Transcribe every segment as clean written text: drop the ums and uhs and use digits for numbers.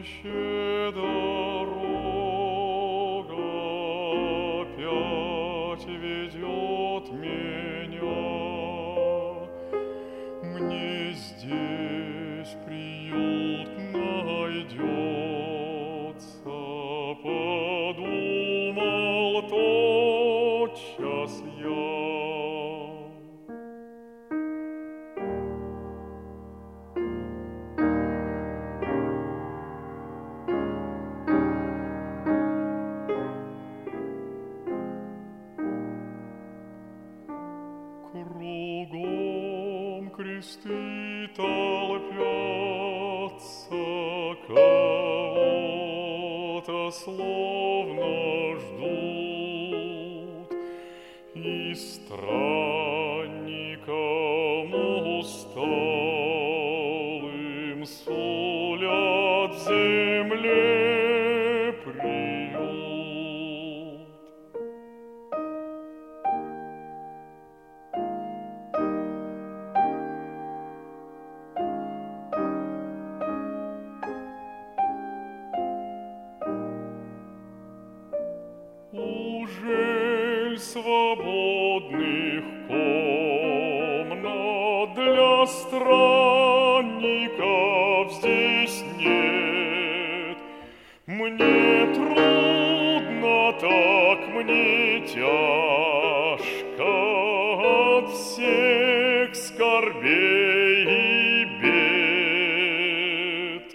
еще дорога опять ведет меня. Мне здесь приют найдется, подумал тотчас я. Кругом кресты толпятся, кого-то словно ждут, и странникам усталым сулят в земле приют. Ужель свободных комнат для странников здесь нет? Мне трудно, так мне тяжко от всех скорбей и бед.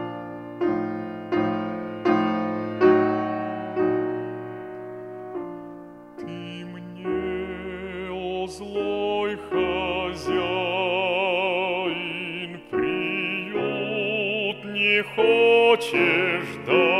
Злой хозяин, приют не хочешь дать.